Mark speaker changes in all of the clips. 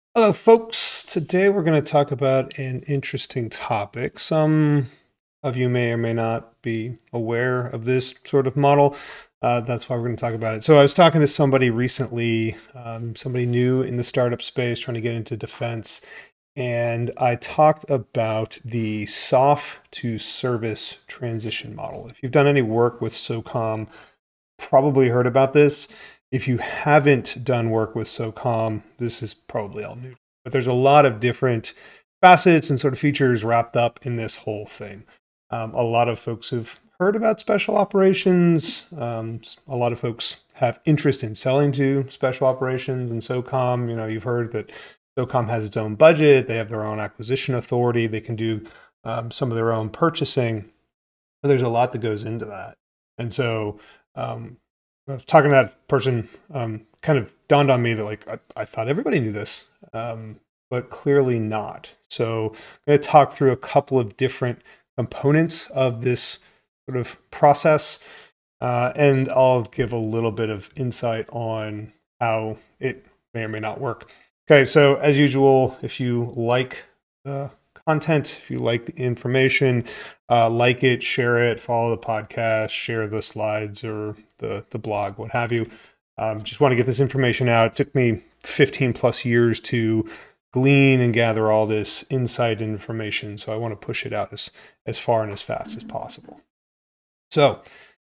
Speaker 1: Hello, folks. Today we're going to talk about an interesting topic. Some of you may or may not be aware of this sort of model. That's why we're going to talk about it. So, I was talking to somebody recently, somebody new in the startup space trying to get into defense, and I talked about the SOF to service transition model. If you've done any work with SOCOM, probably heard about this. If you haven't done work with SOCOM, this is probably all new. But there's a lot of different facets and sort of features wrapped up in this whole thing. A lot of folks have heard about special operations. A lot of folks have interest in selling to special operations and SOCOM. You know, you've heard that SOCOM has its own budget. They have their own acquisition authority. They can do some of their own purchasing. But there's a lot that goes into that. And so talking to that person kind of dawned on me that I thought everybody knew this, but clearly not. So I'm going to talk through a couple of different components of this sort of process, and I'll give a little bit of insight on how it may or may not work. Okay, so as usual, if you like the content, if you like the information, like it, share it, follow the podcast, share the slides or the blog, what have you. Just want to get this information out. It took me 15 plus years to glean and gather all this insight and information. So I want to push it out as far and as fast as possible. So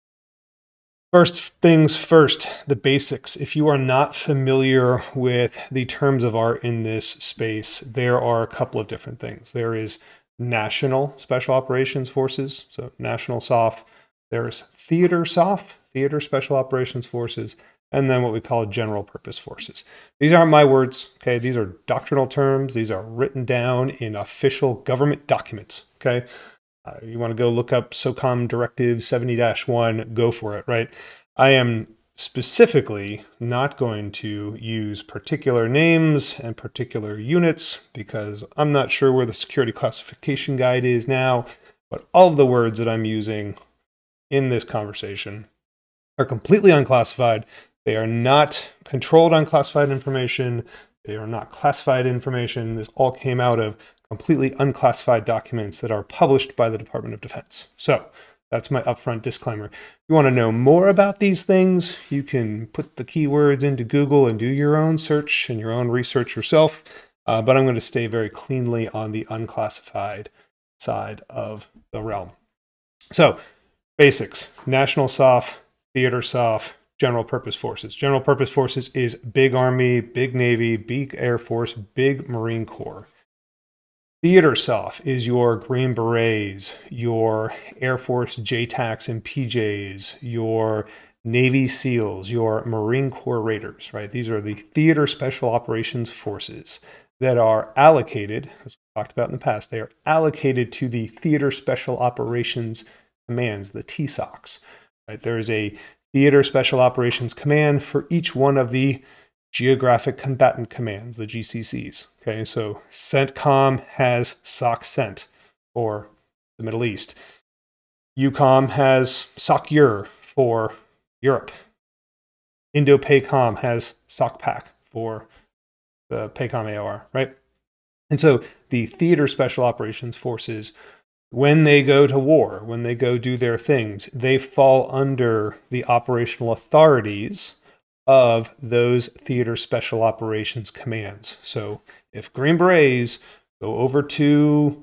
Speaker 1: first things first, the basics. If you are not familiar with the terms of art in this space, there are a couple of different things. There is National Special Operations Forces, so National SOF. There's Theater SOF, Theater Special Operations Forces, and then what we call General Purpose Forces. These aren't my words, okay? These are doctrinal terms. These are written down in official government documents, okay? You want to go look up SOCOM Directive 70-1, go for it, right? I am specifically not going to use particular names and particular units because I'm not sure where the security classification guide is now, but all of the words that I'm using in this conversation are completely unclassified. They are not controlled unclassified information. They are not classified information. This all came out of completely unclassified documents that are published by the Department of Defense. So that's my upfront disclaimer. If you want to know more about these things, you can put the keywords into Google and do your own search and your own research yourself. But I'm going to stay very cleanly on the unclassified side of the realm. So basics: National SOF, Theater SOF, General Purpose Forces. General Purpose Forces is big Army, big Navy, big Air Force, big Marine Corps. Theater SOF is your Green Berets, your Air Force JTACs and PJs, your Navy SEALs, your Marine Corps Raiders, right? These are the Theater Special Operations Forces that are allocated, as we talked about in the past, they are allocated to the Theater Special Operations Commands, the TSOCs, right? There is a Theater Special Operations Command for each one of the Geographic Combatant Commands, the GCCs. Okay, so CENTCOM has SOC CENT for the Middle East. EUCOM has SOC-EUR for Europe. INDOPACOM has SOC-PAC for the PACOM AOR, right? And so the Theater Special Operations Forces, when they go to war, when they go do their things, they fall under the operational authorities of those Theater Special Operations commands. So if Green Berets go over to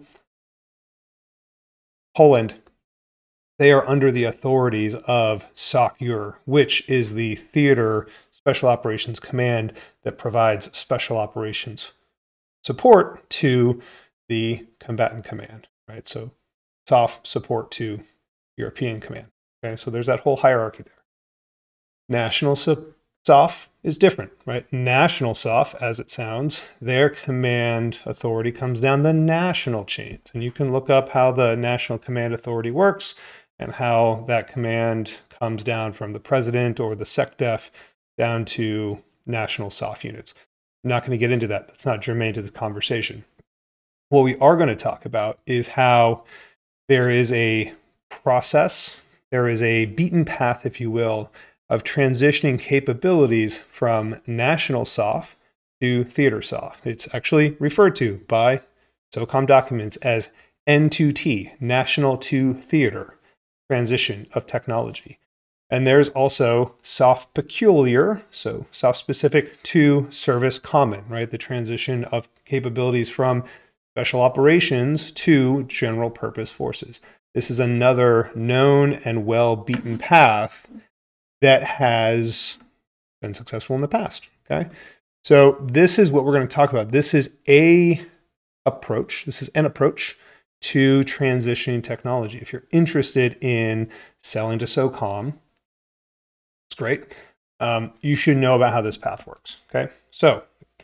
Speaker 1: Poland, they are under the authorities of SOC-EUR, which is the Theater Special Operations Command that provides special operations support to the combatant command, right? So SOF support to European command. Okay, so there's that whole hierarchy there. National SOF is different, right? National SOF, as it sounds, their command authority comes down the national chains. And you can look up how the national command authority works and how that command comes down from the president or the SecDef down to national SOF units. I'm not going to get into that. That's not germane to the conversation. What we are going to talk about is how there is a process, there is a beaten path, if you will, of transitioning capabilities from national SOF to TheaterSoft. It's actually referred to by SOCOM documents as N2T, National to Theater, Transition of Technology. And there's also soft peculiar, so soft specific to service common, right? The transition of capabilities from special operations to general purpose forces. This is another known and well beaten path that has been successful in the past. Okay. So this is what we're going to talk about. This is an approach to transitioning technology. If you're interested in selling to SOCOM, it's great. You should know about how this path works. Okay. So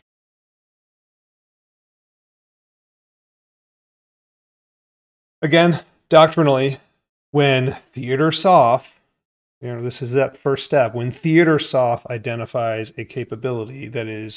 Speaker 1: again, doctrinally, when TheaterSoft, this is that first step. When TheaterSoft identifies a capability that is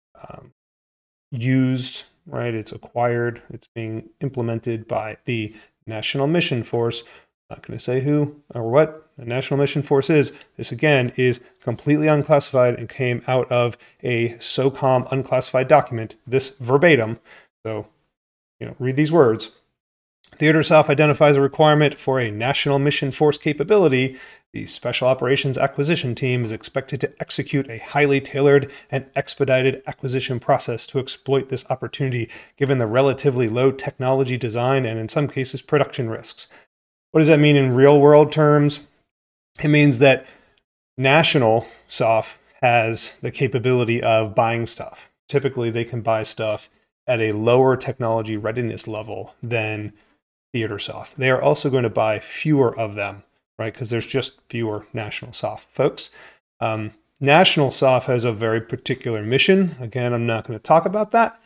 Speaker 1: used, right? It's acquired, it's being implemented by the National Mission Force. I'm not going to say who or what the National Mission Force is. This, again, is completely unclassified and came out of a SOCOM unclassified document, this verbatim. So, read these words. TheaterSoft identifies a requirement for a National Mission Force capability. The Special Operations Acquisition Team is expected to execute a highly tailored and expedited acquisition process to exploit this opportunity, given the relatively low technology design and, in some cases, production risks. What does that mean in real-world terms? It means that National Soft has the capability of buying stuff. Typically, they can buy stuff at a lower technology readiness level than TheaterSoft. They are also going to buy fewer of them, right? Because there's just fewer National Soft folks. National Soft has a very particular mission. Again, I'm not going to talk about that.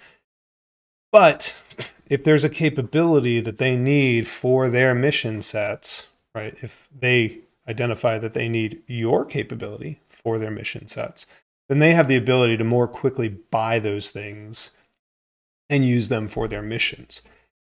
Speaker 1: But if there's a capability that they need for their mission sets, right? If they identify that they need your capability for their mission sets, then they have the ability to more quickly buy those things and use them for their missions.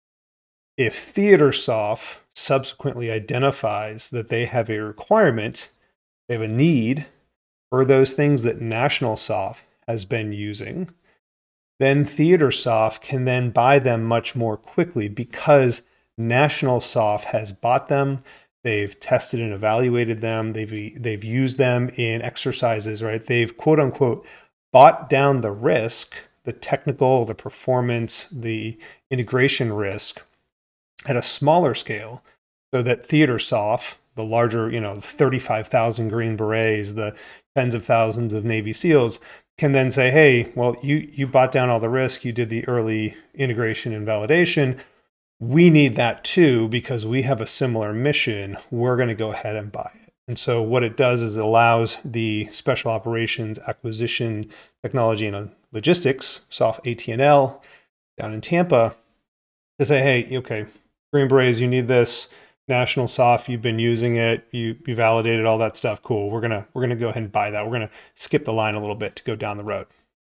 Speaker 1: If TheaterSoft subsequently identifies that they have a requirement, they have a need for those things that National Soft has been using, then TheaterSoft can then buy them much more quickly because National Soft has bought them, they've tested and evaluated them, they've used them in exercises, right? They've quote unquote bought down the risk, the technical, the performance, the integration risk at a smaller scale, so that TheaterSoft, the larger, 35,000 Green Berets, the tens of thousands of Navy SEALs, can then say, hey, well, you bought down all the risk, you did the early integration and validation. We need that too because we have a similar mission. We're going to go ahead and buy it. And so what it does is it allows the Special Operations Acquisition Technology and Logistics, Soft AT&L, down in Tampa, to say, hey, okay, Green Berets, you need this. National Soft, you've been using it, you validated all that stuff. Cool. We're gonna go ahead and buy that. We're gonna skip the line a little bit to go down the road.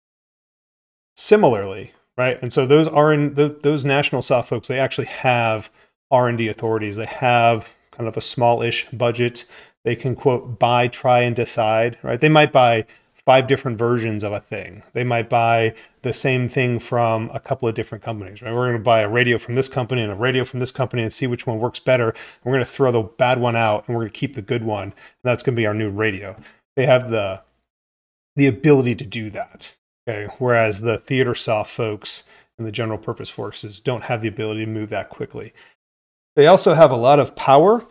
Speaker 1: Similarly, right? And so those National Soft folks, they actually have R&D authorities. They have kind of a smallish budget. They can quote buy, try, and decide. Right? They might buy 5 different versions of a thing. They might buy the same thing from a couple of different companies, right? We're going to buy a radio from this company and a radio from this company and see which one works better. We're going to throw the bad one out and we're going to keep the good one. And that's going to be our new radio. They have the ability to do that. Okay. Whereas the TheaterSoft folks and the general purpose forces don't have the ability to move that quickly. They also have a lot of power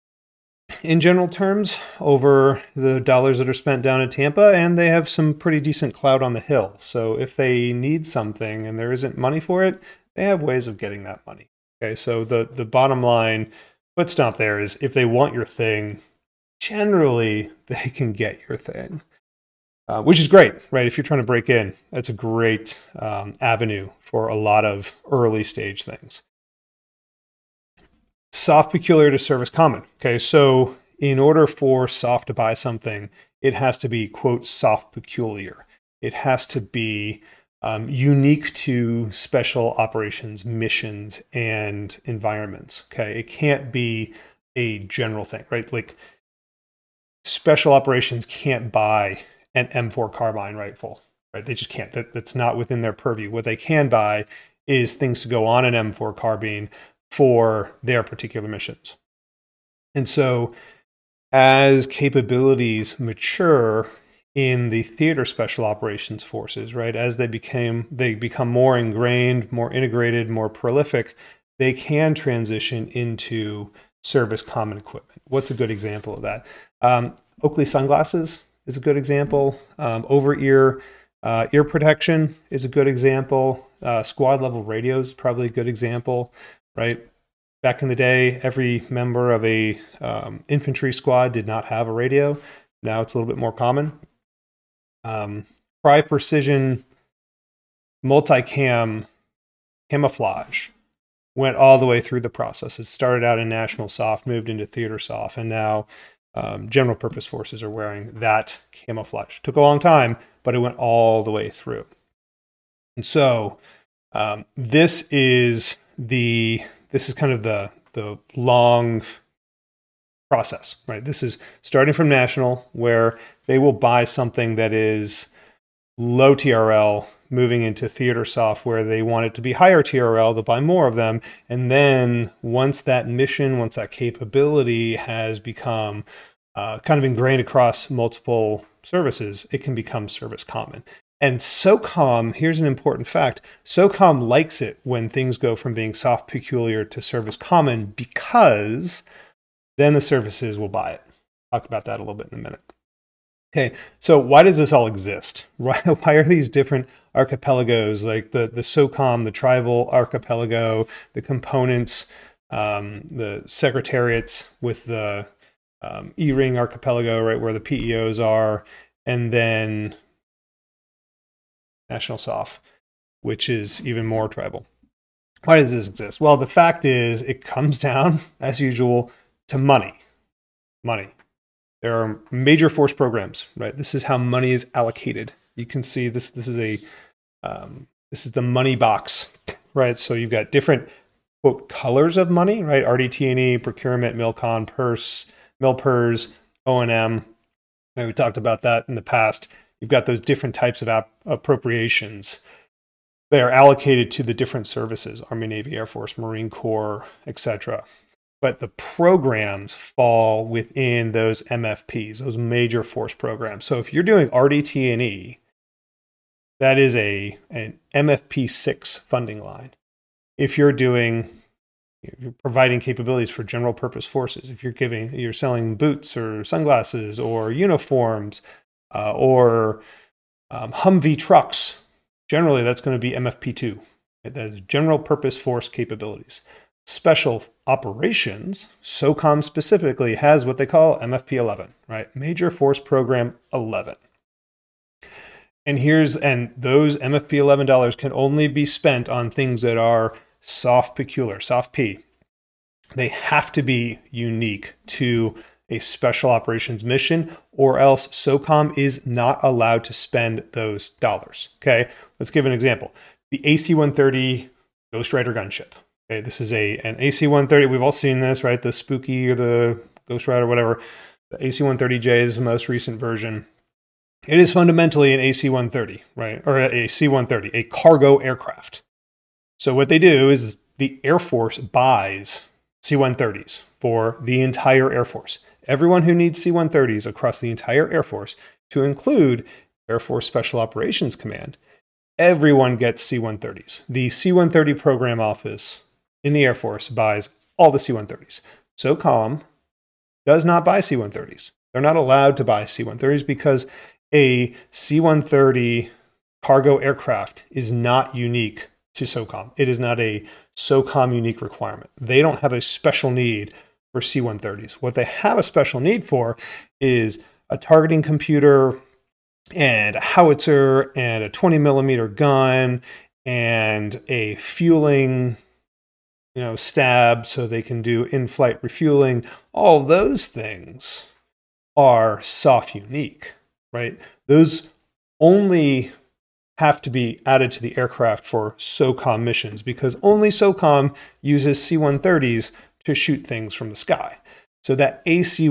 Speaker 1: in general terms over the dollars that are spent down in Tampa, and they have some pretty decent clout on the Hill. So if they need something and there isn't money for it, they have ways of getting that money. Okay, so the bottom line foot stomp there is if they want your thing, generally they can get your thing, which is great, right? If you're trying to break in, that's a great avenue for a lot of early stage things. Soft peculiar to service common. Okay, so in order for Soft to buy something, it has to be, quote, soft peculiar. It has to be unique to special operations missions and environments. Okay, it can't be a general thing, right? Like special operations can't buy an M4 carbine rifle. right? They just can't. That's not within their purview. What they can buy is things to go on an M4 carbine for their particular missions. And so as capabilities mature in the theater special operations forces, right, as they become more ingrained, more integrated, more prolific, they can transition into service common equipment. What's a good example of that? Oakley sunglasses is a good example. Over-ear ear protection is a good example. Squad level radios is probably a good example, right? Back in the day, every member of a infantry squad did not have a radio. Now it's a little bit more common. Precision multicam camouflage went all the way through the process. It started out in National SOF, moved into Theater SOF, and now general purpose forces are wearing that camouflage. Took a long time, but it went all the way through. And so this is kind of the long process, right? This is starting from National, where they will buy something that is low TRL, moving into Theater SOF, where they want it to be higher TRL, they'll buy more of them. And then once that capability has become kind of ingrained across multiple services, it can become service common. And SOCOM, here's an important fact, SOCOM likes it when things go from being soft peculiar to service common, because then the services will buy it. Talk about that a little bit in a minute. Okay, so why does this all exist? Why are these different archipelagos, like the SOCOM, the tribal archipelago, the components, the secretariats with the E-ring archipelago, right, where the PEOs are, and then National SOF, which is even more tribal. Why does this exist? Well, the fact is, it comes down, as usual, to money. Money. There are major force programs, right? This is how money is allocated. You can see this. This is the money box, right? So you've got different quote colors of money, right? RDT&E, procurement, Milcon, purse, MilPERS, O&M. We talked about that in the past. You've got those different types of appropriations. They are allocated to the different services: Army, Navy, Air Force, Marine Corps, etc. But the programs fall within those MFPs, those major force programs. So if you're doing RDT&E, that is an MFP 6 funding line. If you're providing capabilities for general purpose forces, if you're selling boots or sunglasses or uniforms or Humvee trucks, generally that's going to be MFP 2. That is general purpose force capabilities. Special operations, SOCOM specifically, has what they call MFP 11, right? Major Force Program 11. And those MFP 11 dollars can only be spent on things that are soft peculiar, soft P. They have to be unique to a special operations mission, or else SOCOM is not allowed to spend those dollars. Okay, let's give an example. The AC-130 Ghost Rider gunship. Okay, this is an AC-130. We've all seen this, right? The Spooky or the Ghost Rider, whatever. The AC-130J is the most recent version. It is fundamentally an AC-130, right? Or a C-130, a cargo aircraft. So what they do is the Air Force buys C-130s for the entire Air Force. Everyone who needs C-130s across the entire Air Force, to include Air Force Special Operations Command, everyone gets C-130s. The C-130 program office in the Air Force buys all the C-130s. SOCOM does not buy C-130s. They're not allowed to buy C-130s because a C-130 cargo aircraft is not unique to SOCOM. It is not a SOCOM unique requirement. They don't have a special need for C-130s. What they have a special need for is a targeting computer and a howitzer and a 20 millimeter gun and a fueling stab so they can do in-flight refueling. All those things are SOF unique, right? Those only have to be added to the aircraft for SOCOM missions because only SOCOM uses C-130s to shoot things from the sky. So that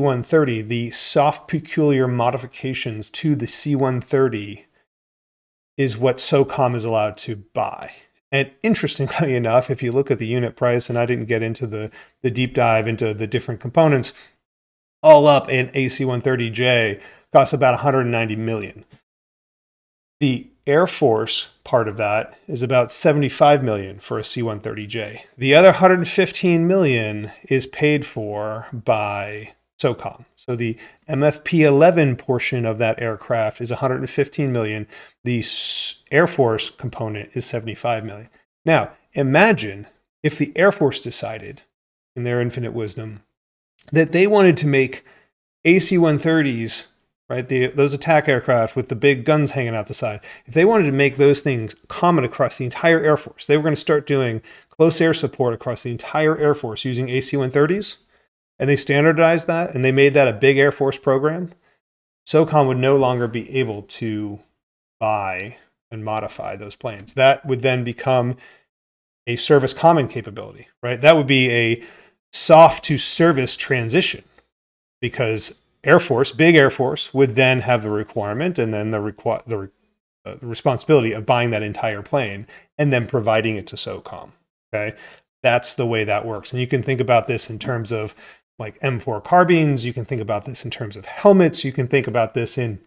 Speaker 1: AC-130, the soft peculiar modifications to the C-130 is what SOCOM is allowed to buy. And interestingly enough, if you look at the unit price, and I didn't get into the deep dive into the different components, all up an AC-130J costs about 190 million. The Air Force part of that is about 75 million for a C-130J. The other 115 million is paid for by SOCOM. So the MFP-11 portion of that aircraft is 115 million. The Air Force component is 75 million. Now, imagine if the Air Force decided, in their infinite wisdom, that they wanted to make AC-130s, right, those attack aircraft with the big guns hanging out the side. If they wanted to make those things common across the entire Air Force, they were going to start doing close air support across the entire Air Force using AC-130s, and they standardized that, and they made that a big Air Force program, SOCOM would no longer be able to buy and modify those planes. That would then become a service common capability, right? That would be a soft to service transition, because Air Force, big Air Force, would then have the requirement and then the responsibility of buying that entire plane and then providing it to SOCOM. Okay, that's the way that works. And you can think about this in terms of like M4 carbines. You can think about this in terms of helmets. You can think about this in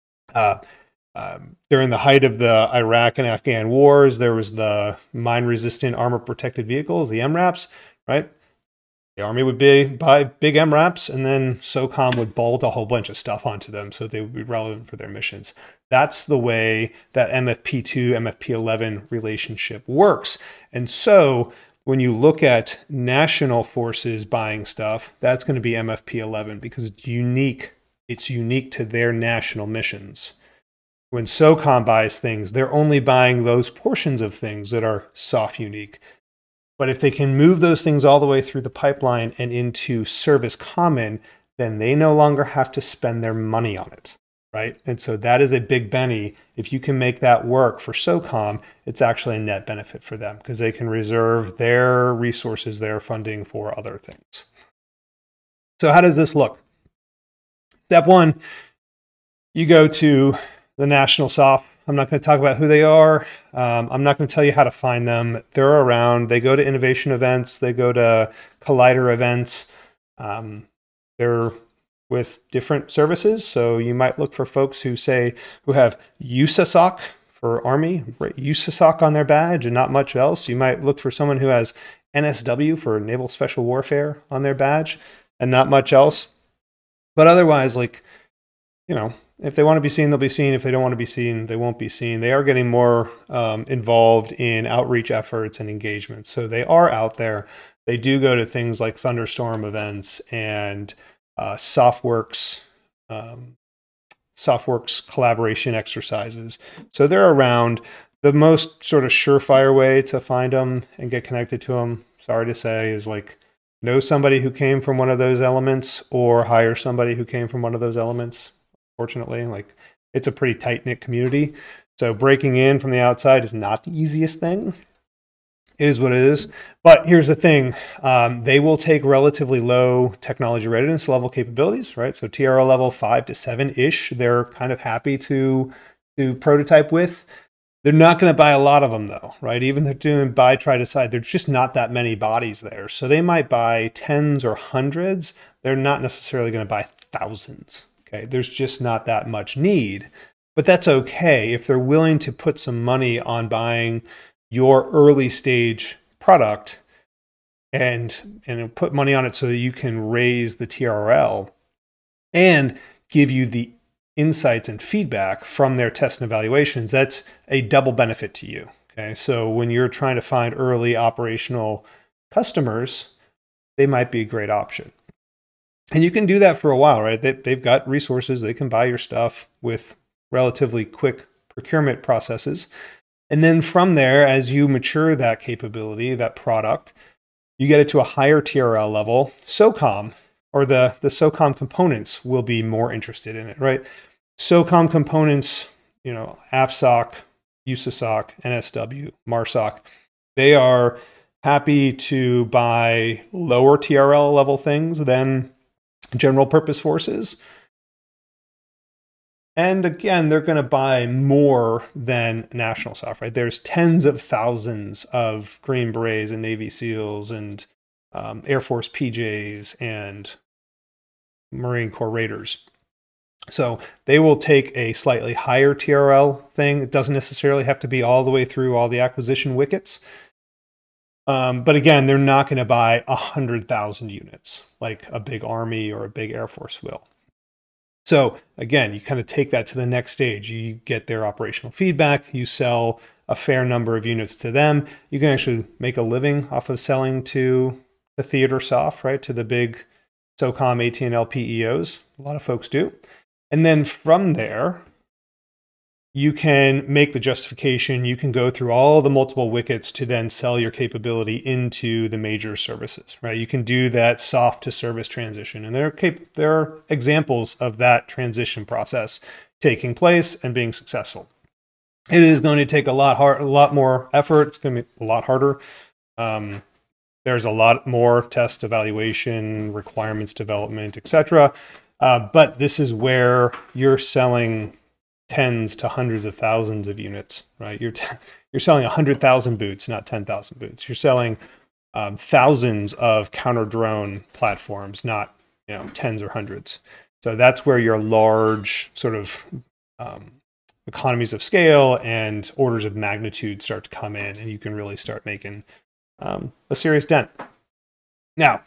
Speaker 1: during the height of the Iraq and Afghan wars, there was the mine-resistant armor-protected vehicles, the MRAPs, right? The Army would buy big MRAPs, and then SOCOM would bolt a whole bunch of stuff onto them so they would be relevant for their missions. That's the way that MFP2, MFP11 relationship works. And so when you look at national forces buying stuff, that's going to be MFP11 because it's unique. It's unique to their national missions. When SOCOM buys things, they're only buying those portions of things that are soft unique. But if they can move those things all the way through the pipeline and into service common, then they no longer have to spend their money on it, right? And so that is a big Benny. If you can make that work for SOCOM, it's actually a net benefit for them because they can reserve their resources, their funding for other things. So how does this look? Step one, you go to the National SOF. I'm not going to talk about who they are. I'm not going to tell you how to find them. They're around. They go to innovation events. They go to Collider events. They're with different services. So you might look for folks who have USASOC for Army, USASOC on their badge and not much else. You might look for someone who has NSW for Naval Special Warfare on their badge and not much else. But otherwise, if they want to be seen, they'll be seen. If they don't want to be seen, they won't be seen. They are getting more involved in outreach efforts and engagement. So they are out there. They do go to things like Thunderstorm events and SOFWorks collaboration exercises. So they're around. The most sort of surefire way to find them and get connected to them, sorry to say, is know somebody who came from one of those elements or hire somebody who came from one of those elements. Fortunately, it's a pretty tight-knit community. So breaking in from the outside is not the easiest thing. It is what it is. But here's the thing. They will take relatively low technology readiness level capabilities, right? So TRL level 5 to 7-ish, they're kind of happy to prototype with. They're not going to buy a lot of them, though, right? Even if they're doing buy, try, decide, there's just not that many bodies there. So they might buy tens or hundreds. They're not necessarily going to buy thousands. Okay, there's just not that much need, but that's okay if they're willing to put some money on buying your early stage product and put money on it so that you can raise the TRL and give you the insights and feedback from their tests and evaluations. That's a double benefit to you. Okay, so when you're trying to find early operational customers, they might be a great option. And you can do that for a while, right? They've got resources. They can buy your stuff with relatively quick procurement processes. And then from there, as you mature that capability, that product, you get it to a higher TRL level. SOCOM, or the SOCOM components, will be more interested in it, right? SOCOM components, AFSOC, USASOC, NSW, MARSOC, they are happy to buy lower TRL level things than general purpose forces. And again, they're going to buy more than National Soft, right? There's tens of thousands of Green Berets and Navy SEALs and Air Force PJs and Marine Corps Raiders. So they will take a slightly higher TRL thing. It doesn't necessarily have to be all the way through all the acquisition wickets. But again, they're not going to buy 100,000 units like a big Army or a big Air Force will. So again, you kind of take that to the next stage. You get their operational feedback. You sell a fair number of units to them. You can actually make a living off of selling to the theater soft, right? To the big SOCOM, AT&L PEOs. A lot of folks do. And then from there, you can make the justification. You can go through all the multiple wickets to then sell your capability into the major services, right? You can do that soft to service transition. And there are examples of that transition process taking place and being successful. It is going to take a lot more effort. It's going to be a lot harder. There's a lot more test evaluation, requirements development, etc. But this is where you're selling tens to hundreds of thousands of units, right? You're selling 100,000 boots, not 10,000 boots. You're selling thousands of counter drone platforms, not tens or hundreds. So that's where your large sort of economies of scale and orders of magnitude start to come in, and you can really start making a serious dent. Now,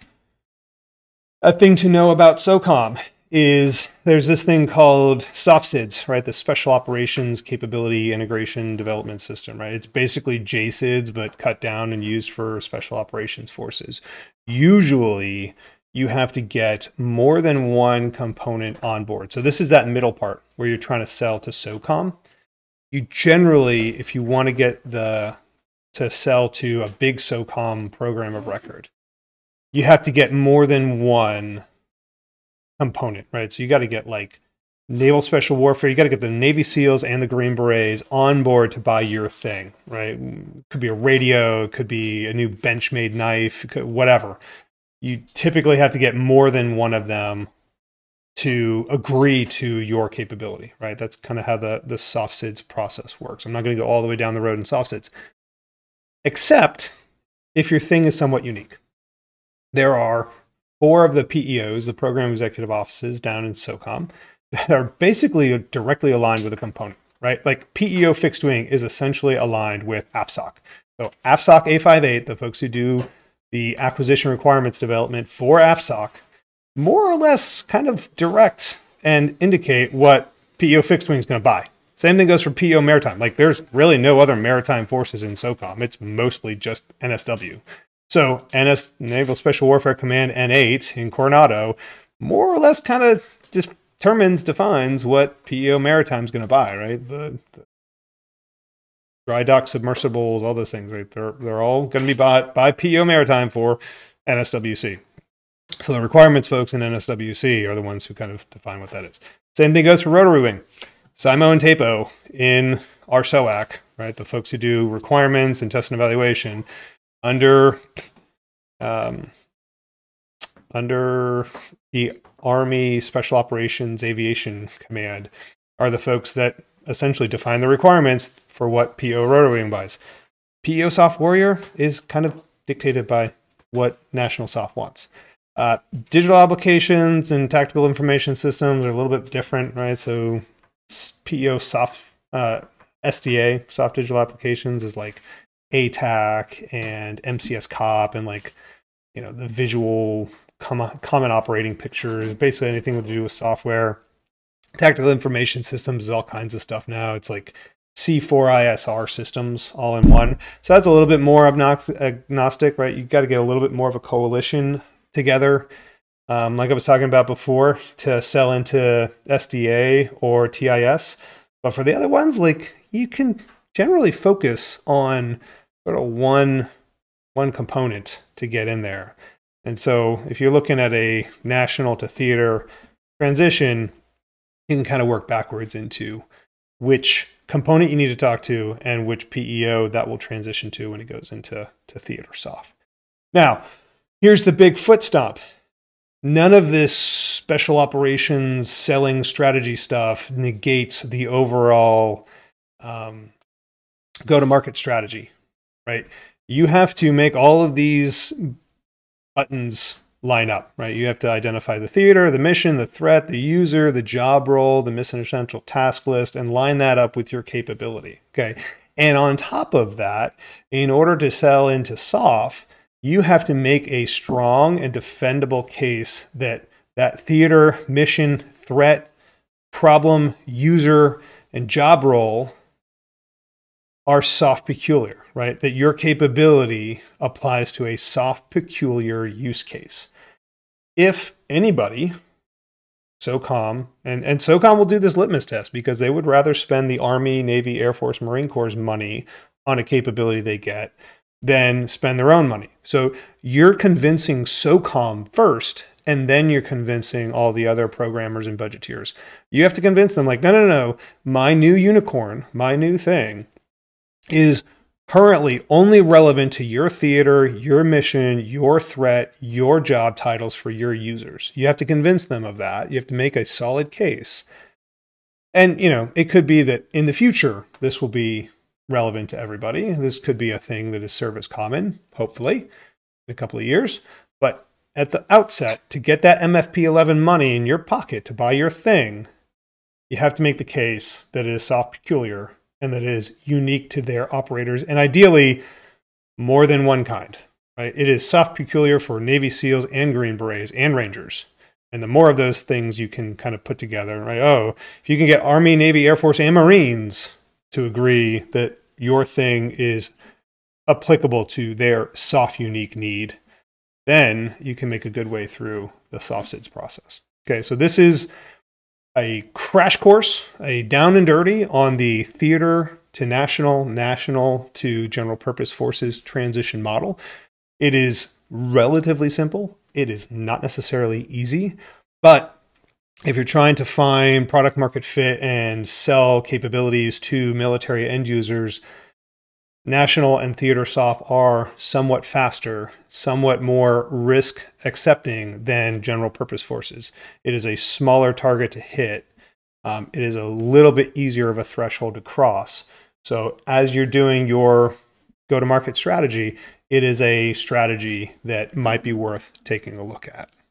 Speaker 1: a thing to know about SOCOM is there's this thing called SOFSIDS, right? The Special Operations Capability Integration Development System, right? It's basically JSIDS, but cut down and used for Special Operations Forces. Usually, you have to get more than one component on board. So this is that middle part where you're trying to sell to SOCOM. You generally, if you want to get to sell to a big SOCOM program of record, you have to get more than one component, right? So you got to get like Naval Special Warfare, you got to get the Navy SEALs and the Green Berets on board to buy your thing, right? It could be a radio, it could be a new Benchmade knife, whatever. You typically have to get more than one of them to agree to your capability, right? That's kind of how the SOFSIDS process works. I'm not going to go all the way down the road in SOFSIDS, except if your thing is somewhat unique. There are 4 of the PEOs, the Program Executive Offices down in SOCOM, that are basically directly aligned with a component, right? Like PEO Fixed Wing is essentially aligned with AFSOC. So AFSOC A58, the folks who do the acquisition requirements development for AFSOC, more or less kind of direct and indicate what PEO Fixed Wing is going to buy. Same thing goes for PEO Maritime. Like there's really no other maritime forces in SOCOM. It's mostly just NSW. So Naval Special Warfare Command N8 in Coronado more or less kind of defines what PEO Maritime is going to buy, right? The dry dock submersibles, all those things, right? They're all going to be bought by PEO Maritime for NSWC. So the requirements folks in NSWC are the ones who kind of define what that is. Same thing goes for Rotary Wing. SIMO and TAPO in our SOAC, right? The folks who do requirements and test and evaluation under the Army Special Operations Aviation Command are the folks that essentially define the requirements for what PEO Rotary Wing buys. PEO Soft Warrior is kind of dictated by what National Soft wants. Digital applications and tactical information systems are a little bit different, right? So PEO Soft SDA, Soft Digital Applications, is like ATAC and MCS COP and like, the visual common operating pictures, basically anything to do with software. Tactical information systems is all kinds of stuff now. It's like C4ISR systems all in one. So that's a little bit more agnostic, right? You got to get a little bit more of a coalition together. Like I was talking about before, to sell into SDA or TIS. But for the other ones, like you can generally focus on sort of one component to get in there. And so if you're looking at a national to theater transition, you can kind of work backwards into which component you need to talk to and which PEO that will transition to when it goes into theater soft. Now, here's the big foot stomp. None of this special operations selling strategy stuff negates the overall go-to-market strategy, right? You have to make all of these buttons line up, right? You have to identify the theater, the mission, the threat, the user, the job role, the mission essential task list, and line that up with your capability, okay? And on top of that, in order to sell into SOF, you have to make a strong and defendable case that that theater, mission, threat, problem, user, and job role are SOF peculiar, right? That your capability applies to a SOF peculiar use case. If anybody, SOCOM, and SOCOM will do this litmus test because they would rather spend the Army, Navy, Air Force, Marine Corps' money on a capability they get than spend their own money. So you're convincing SOCOM first, and then you're convincing all the other programmers and budgeteers. You have to convince them like, no, my new unicorn, my new thing is currently only relevant to your theater, your mission, your threat, your job titles for your users. You have to convince them of that. You have to make a solid case. And, it could be that in the future, this will be relevant to everybody. This could be a thing that is service common, hopefully, in a couple of years. But at the outset, to get that MFP 11 money in your pocket to buy your thing, you have to make the case that it is SOF peculiar and that it is unique to their operators, and ideally more than one kind, right? It is SOF peculiar for Navy SEALs and Green Berets and Rangers. And the more of those things you can kind of put together, right? Oh, if you can get Army, Navy, Air Force, and Marines to agree that your thing is applicable to their SOF unique need, then you can make a good way through the SOFSIDS process. Okay, so this is a crash course, a down and dirty on the theater to national, national to general purpose forces transition model. It is relatively simple. It is not necessarily easy, but if you're trying to find product market fit and sell capabilities to military end users, national and theater SOF are somewhat faster, somewhat more risk accepting than general purpose forces. It is a smaller target to hit. It is a little bit easier of a threshold to cross. So as you're doing your go-to-market strategy, it is a strategy that might be worth taking a look at.